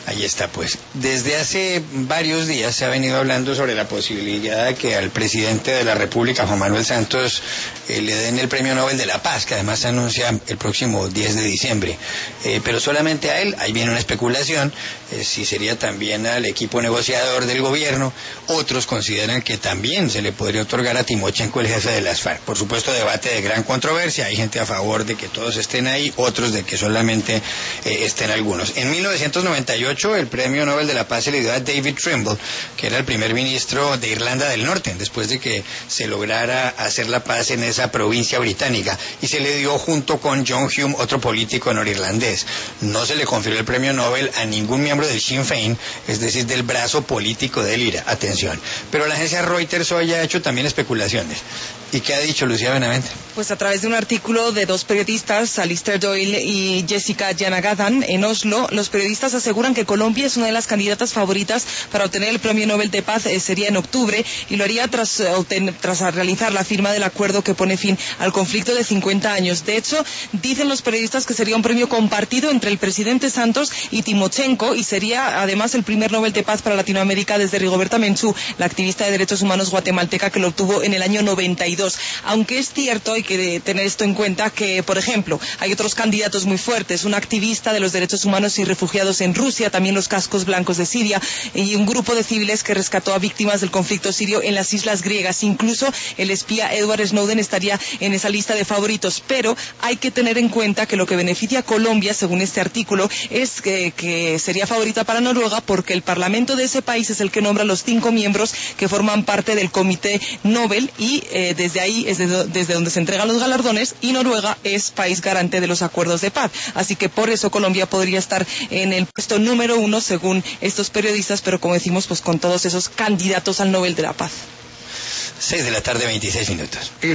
Ahí está, pues. Desde hace varios días se ha venido hablando sobre la posibilidad de que al presidente de la República, Juan Manuel Santos, le den el Premio Nobel de la Paz, que además se anuncia el próximo 10 de diciembre. Pero solamente a él. Ahí viene una especulación, si sería también al equipo negociador del gobierno. Otros consideran que también se le podría otorgar a Timochenko, el jefe de las FARC. Por supuesto, debate de gran controversia. Hay gente a favor de que todos estén ahí, otros de que solamente estén algunos. En 1998, el Premio Nobel de la Paz se le dio a David Trimble, que era el primer ministro de Irlanda del Norte, después de que se lograra hacer la paz en esa provincia británica, y se le dio junto con John Hume, otro político norirlandés. No se le confirió el Premio Nobel a ningún miembro del Sinn Féin, es decir, del brazo político del IRA. Atención. Pero la agencia Reuters hoy ha hecho también especulaciones. ¿Y qué ha dicho Lucía Benavente? Pues a través de un artículo de dos periodistas, Alistair Doyle y Jessica Yanagadan, en Oslo, los periodistas aseguran que Colombia es una de las candidatas favoritas para obtener el Premio Nobel de Paz, sería en octubre, y lo haría tras realizar la firma del acuerdo que pone fin al conflicto de 50 años. De hecho, dicen los periodistas que sería un premio compartido entre el presidente Santos y Timochenko, y sería además el primer Nobel de Paz para Latinoamérica desde Rigoberta Menchú, la activista de derechos humanos guatemalteca que lo obtuvo en el año 92. Aunque es cierto, hay que tener esto en cuenta, que, por ejemplo, hay otros candidatos muy fuertes, un activista de los derechos humanos y refugiados en Rusia, también los cascos blancos de Siria, y un grupo de civiles que rescató a víctimas del conflicto sirio en las islas griegas. Incluso el espía Edward Snowden estaría en esa lista de favoritos, pero hay que tener en cuenta que lo que beneficia a Colombia, según este artículo, es que sería favorita para Noruega, porque el parlamento de ese país es el que nombra los 5 miembros que forman parte del Comité Nobel, y desde ahí es desde donde se entregan los galardones, y Noruega es país garante de los acuerdos de paz. Así que por eso Colombia podría estar en el puesto número 1 según estos periodistas, pero como decimos, pues con todos esos candidatos al Nobel de la Paz. 6 de la tarde, 26 minutos.